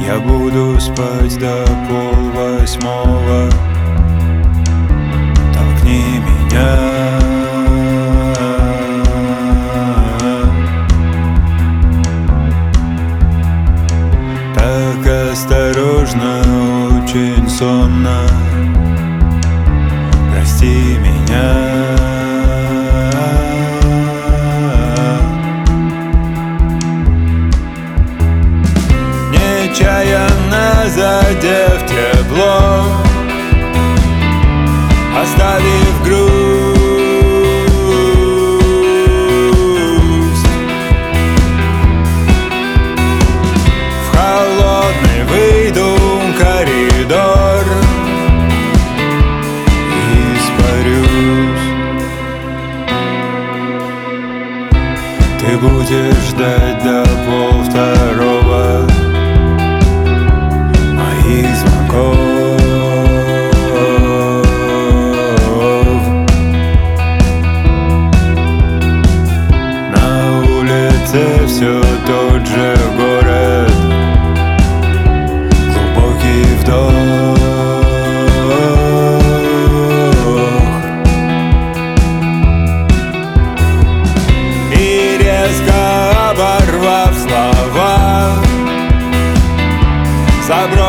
Я буду спать до 7:30. Толкни меня. Так осторожно, очень сонно. Прости меня. Нечаянно задев тепло, оставив грусть. В холодный выйду коридор и испарюсь. Ты будешь ждать до 1:30 моих звонков. На улице все тот же город, глубокий вдох. И резко оборвав слова, собрал